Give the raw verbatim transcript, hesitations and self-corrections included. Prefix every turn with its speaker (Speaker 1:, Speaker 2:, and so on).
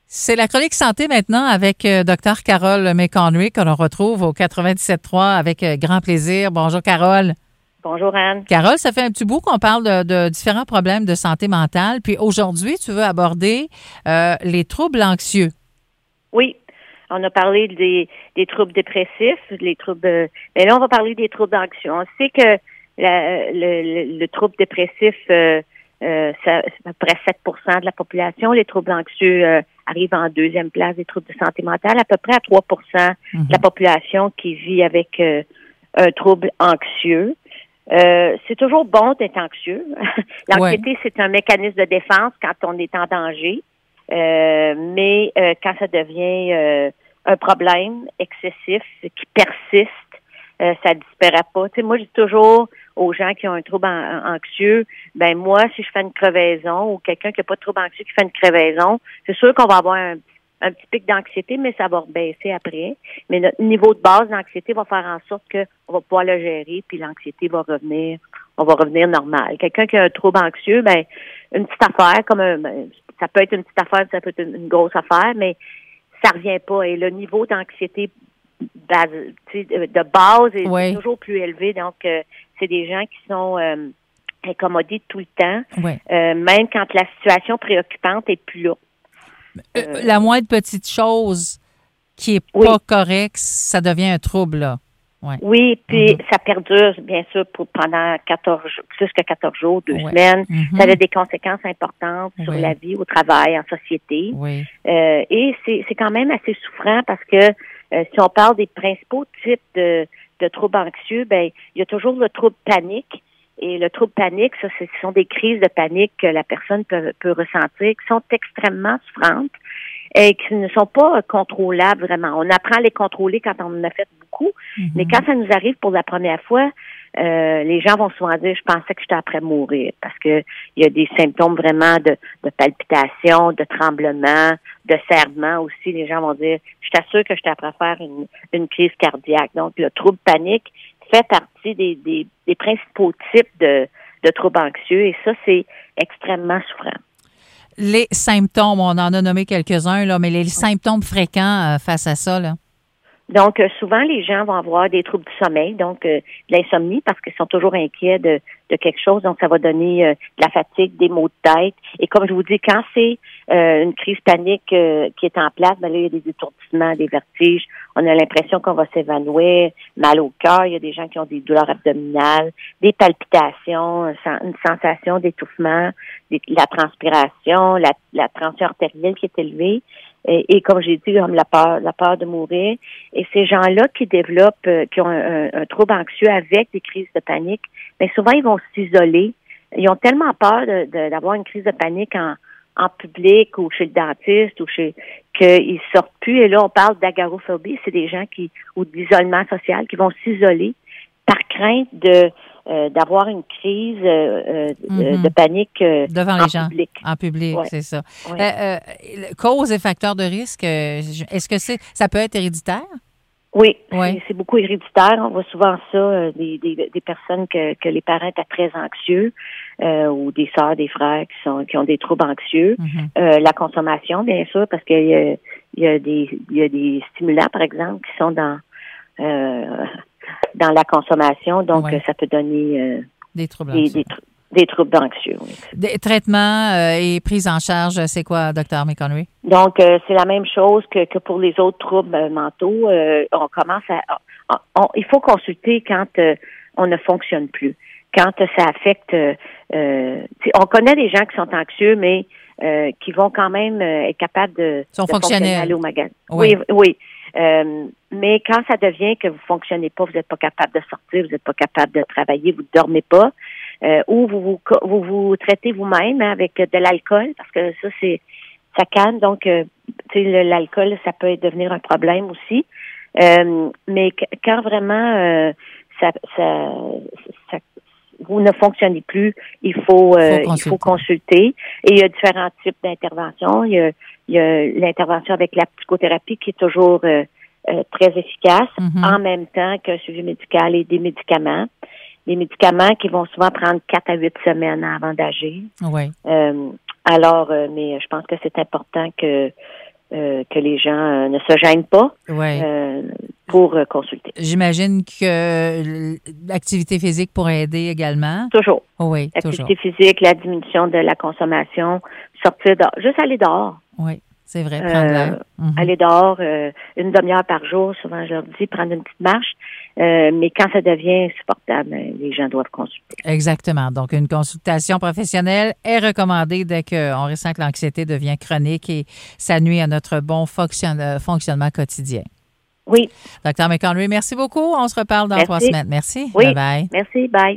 Speaker 1: C'est la chronique santé maintenant avec euh, Dr Carole McHenry que l'on retrouve au quatre-vingt-dix-sept trois avec euh, grand plaisir. Bonjour Carole.
Speaker 2: Bonjour Anne.
Speaker 1: Carole, ça fait un petit bout qu'on parle de, de différents problèmes de santé mentale. Puis aujourd'hui, tu veux aborder euh, les troubles anxieux.
Speaker 2: Oui, on a parlé des, des troubles dépressifs, les troubles. Mais là, on va parler des troubles anxieux. On sait que la, le, le, le trouble dépressif, euh, euh, ça, c'est à peu près sept pour cent de la population. Les troubles anxieux euh, arrivent en deuxième place des troubles de santé mentale, à peu près à trois pour cent mm-hmm. de la population qui vit avec euh, un trouble anxieux. Euh, c'est toujours bon d'être anxieux. L'anxiété, ouais. c'est un mécanisme de défense quand on est en danger. Euh, mais euh, quand ça devient euh, un problème excessif qui persiste, euh, ça disparaît pas. Tu sais, moi, je dis toujours aux gens qui ont un trouble an- anxieux, ben moi, si je fais une crevaison ou quelqu'un qui n'a pas de trouble anxieux qui fait une crevaison, c'est sûr qu'on va avoir un, un petit pic d'anxiété, mais ça va baisser après. Mais notre niveau de base d'anxiété va faire en sorte qu'on va pouvoir le gérer, puis l'anxiété va revenir, on va revenir normal. Quelqu'un qui a un trouble anxieux, ben une petite affaire, comme un, ça peut être une petite affaire, ça peut être une, une grosse affaire, mais ça revient pas. Et le niveau d'anxiété base, de base est oui. toujours plus élevé. Donc, euh, c'est des gens qui sont euh, incommodés tout le temps,
Speaker 1: oui.
Speaker 2: euh, même quand la situation préoccupante est plus là.
Speaker 1: Euh, euh, la moindre petite chose qui est
Speaker 2: oui.
Speaker 1: pas correcte, ça devient un trouble, là. Ouais.
Speaker 2: Oui, puis
Speaker 1: mm-hmm.
Speaker 2: ça perdure, bien sûr, pour pendant quatorze plus que quatorze jours, deux
Speaker 1: ouais.
Speaker 2: semaines.
Speaker 1: Mm-hmm.
Speaker 2: Ça a des conséquences importantes sur
Speaker 1: oui.
Speaker 2: la vie, au travail, en société.
Speaker 1: Oui.
Speaker 2: Euh, et c'est, c'est quand même assez souffrant parce que euh, si on parle des principaux types de, de troubles anxieux, ben il y a toujours le trouble panique. Et le trouble panique, ça, ce sont des crises de panique que la personne peut, peut ressentir, qui sont extrêmement souffrantes et qui ne sont pas contrôlables vraiment. On apprend à les contrôler quand on en a fait beaucoup, mm-hmm. mais quand ça nous arrive pour la première fois, euh, les gens vont souvent dire « je pensais que j'étais après mourir » parce que il y a des symptômes vraiment de, de palpitation, de tremblement, de serrement aussi. Les gens vont dire « je t'assure que j'étais après faire une, une crise cardiaque ». Donc, le trouble panique fait partie des, des, des principaux types de, de troubles anxieux et ça, c'est extrêmement souffrant.
Speaker 1: Les symptômes, on en a nommé quelques-uns, là, mais les symptômes fréquents euh, face à ça, là?
Speaker 2: Donc, euh, souvent, les gens vont avoir des troubles du sommeil, donc euh, de l'insomnie, parce qu'ils sont toujours inquiets de, de quelque chose. Donc, ça va donner euh, de la fatigue, des maux de tête. Et comme je vous dis, quand c'est euh, une crise panique euh, qui est en place, ben là, il y a des étourdissements, des vertiges. On a l'impression qu'on va s'évanouir, mal au cœur. Il y a des gens qui ont des douleurs abdominales, des palpitations, une sensation d'étouffement, des, la transpiration, la, la tension artérielle qui est élevée. Et, et comme j'ai dit, comme la peur, la peur de mourir. Et ces gens-là qui développent, euh, qui ont un, un, un trouble anxieux avec des crises de panique, mais souvent ils vont s'isoler. Ils ont tellement peur de, de, d'avoir une crise de panique en, en public ou chez le dentiste ou chez qu'ils sortent plus. Et là, on parle d'agoraphobie. C'est des gens qui ou d'isolement social qui vont s'isoler par crainte de Euh, d'avoir une crise euh, mm-hmm. de panique euh,
Speaker 1: devant
Speaker 2: en
Speaker 1: les gens,
Speaker 2: public.
Speaker 1: En public, ouais. c'est ça.
Speaker 2: Ouais.
Speaker 1: Euh, euh, cause et facteurs de risque, euh, est-ce que c'est ça peut être héréditaire?
Speaker 2: Oui,
Speaker 1: ouais.
Speaker 2: c'est, c'est beaucoup héréditaire. On voit souvent ça, euh, des, des, des personnes que, que les parents étaient très anxieux euh, ou des sœurs, des frères qui sont qui ont des troubles anxieux. Mm-hmm. Euh, la consommation, bien sûr, parce qu'il y a, il y a des il y a des stimulants, par exemple, qui sont dans euh, dans la consommation, donc ouais. ça peut donner euh,
Speaker 1: des troubles
Speaker 2: des, des, tr- des troubles anxieux. Oui.
Speaker 1: Des traitements euh, et prise en charge, c'est quoi, docteur McHenry?
Speaker 2: Donc, euh, c'est la même chose que, que pour les autres troubles euh, mentaux. Euh, on commence à... On, on, il faut consulter quand euh, on ne fonctionne plus, quand euh, ça affecte... Euh, euh, on connaît des gens qui sont anxieux, mais euh, qui vont quand même euh, être capables de,
Speaker 1: sont
Speaker 2: de fonctionner aller au magasin.
Speaker 1: Oui,
Speaker 2: oui. oui. Euh, mais quand ça devient que vous fonctionnez pas, vous n'êtes pas capable de sortir, vous n'êtes pas capable de travailler, vous ne dormez pas, euh, ou vous vous, vous vous traitez vous-même hein, avec de l'alcool, parce que ça, c'est ça calme. Donc, euh, tu sais, l'alcool, ça peut devenir un problème aussi. Euh, mais quand vraiment euh, ça, ça, ça, vous ne fonctionnez plus, il faut, euh, faut il faut consulter. Et il y a différents types d'interventions. Il y a, il y a l'intervention avec la psychothérapie qui est toujours euh, euh, très efficace, mm-hmm. en même temps qu'un suivi médical et des médicaments. Des médicaments qui vont souvent prendre quatre à huit semaines avant d'agir.
Speaker 1: Oui.
Speaker 2: Euh, alors, euh, mais je pense que c'est important que euh, que les gens euh, ne se gênent pas
Speaker 1: ouais.
Speaker 2: euh, pour euh, consulter.
Speaker 1: J'imagine que l'activité physique pourrait aider également.
Speaker 2: Toujours.
Speaker 1: Oui,
Speaker 2: L'activité
Speaker 1: toujours.
Speaker 2: physique, la diminution de la consommation, sortir dehors, juste aller dehors.
Speaker 1: Oui, c'est vrai, prendre
Speaker 2: Euh,
Speaker 1: l'air. Mm-hmm.
Speaker 2: Aller dehors euh, une demi-heure par jour, souvent je leur dis, prendre une petite marche. Euh, mais quand ça devient insupportable, les gens doivent consulter.
Speaker 1: Exactement. Donc, une consultation professionnelle est recommandée dès qu'on ressent que l'anxiété devient chronique et ça nuit à notre bon fonctionne, fonctionnement quotidien.
Speaker 2: Oui.
Speaker 1: Docteur McConry, merci beaucoup. On se reparle dans
Speaker 2: merci.
Speaker 1: trois semaines. Merci.
Speaker 2: Oui.
Speaker 1: Bye bye.
Speaker 2: Merci. Bye.